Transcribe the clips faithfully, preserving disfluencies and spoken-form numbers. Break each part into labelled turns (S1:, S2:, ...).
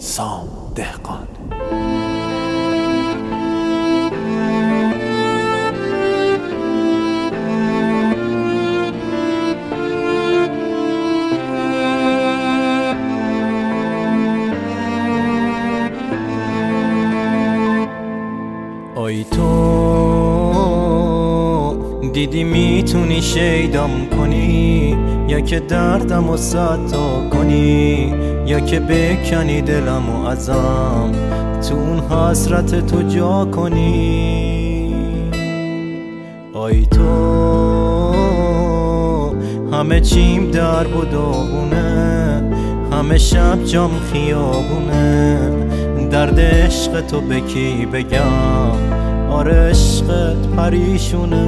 S1: سام دهقان.
S2: آی تو دیدی میتونی شیدم کنی، یا که دردم و ستا کنی، یا که بکنی دلم و ازم تو اون حسرت تو جا کنی. آی تو همه چیم در بداغونه، همه شب جام خیابونه، درد عشق تو به کی بگم؟ آره عشقت پریشونه.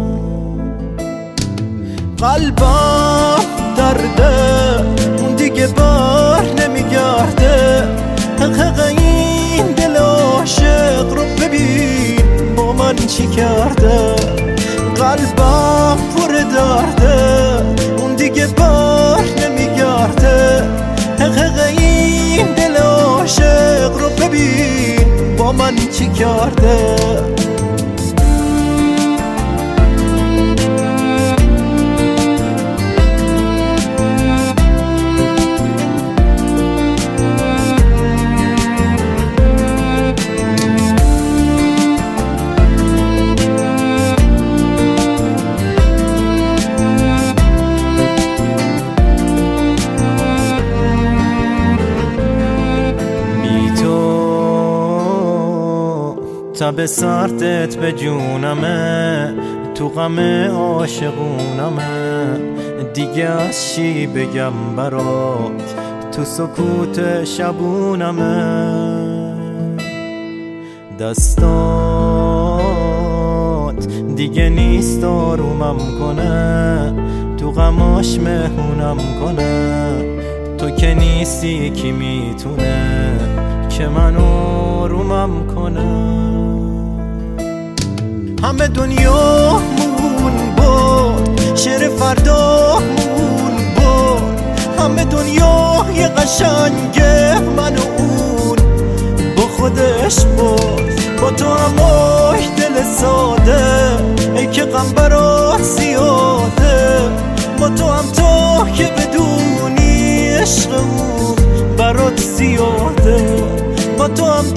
S2: قلبم درده اون دیگه بر نمیگرده، حقیقه این دل عاشق رو ببین با من چی کرده. قلبم پر درده اون دیگه بر نمیگرده، حقیقه این دل عاشق رو ببین با من چی کرده. تب سردت به جونمه، تو غم عاشقونمه، دیگه از چی بگم برات تو سکوت شبونمه. دستات دیگه نیست آرومم کنه، تو غماش مهمونم کنه، تو که نیستی کی میتونه که من آرومم کنه. همه دنیا مون بود، شعر فردا مون بود، همه دنیا یه قشنگه من و اون با خودش بود. با تو همای دل ساده ای که غم برات زیاده، با تو هم تو که بدونی عشق اون برات زیاده، با تو هم